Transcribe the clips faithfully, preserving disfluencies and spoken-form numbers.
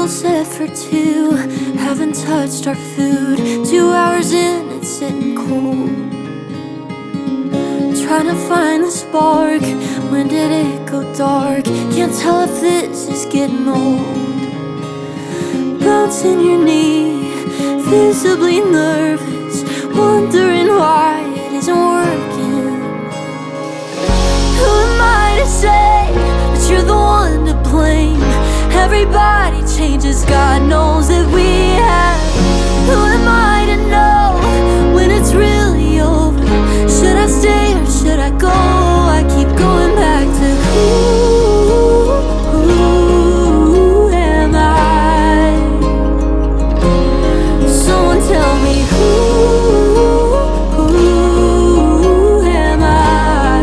table set for two, haven't touched our food. Two hours in, it's sitting cold. Trying to find the spark, when did it go dark? Can't tell if this is getting old. Bouncing your knee, visibly nervous, wondering why it isn't working. Who am I to say that you're the one to blame? Everybody changes, God knows that we have. Who am I to know when it's really over? Should I stay or should I go? I keep going back to who, who am I? Someone tell me who, who am I?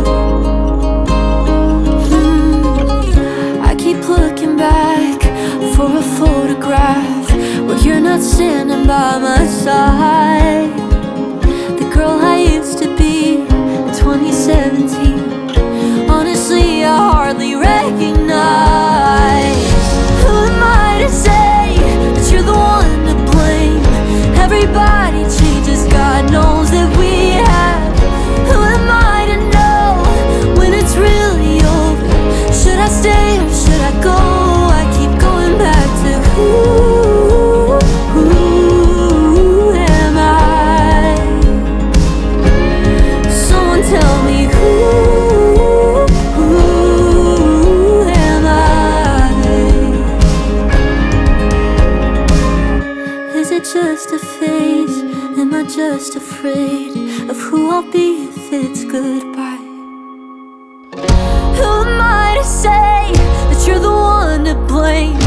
Hmm. I keep looking back for a photograph where you're not standing by my side. The girl I used to be in twenty seventeen, honestly I hardly recognize. Who am I to say that you're the one to blame? Everybody changes, God knows that we have. Who am I to know when it's really over? Should I stay or should I go? I keep going back to who, who am I? Someone tell me who, who am I? Is it just a phase? Am I just afraid of who I'll be if it's goodbye? Who am I to say that you're the one to blame?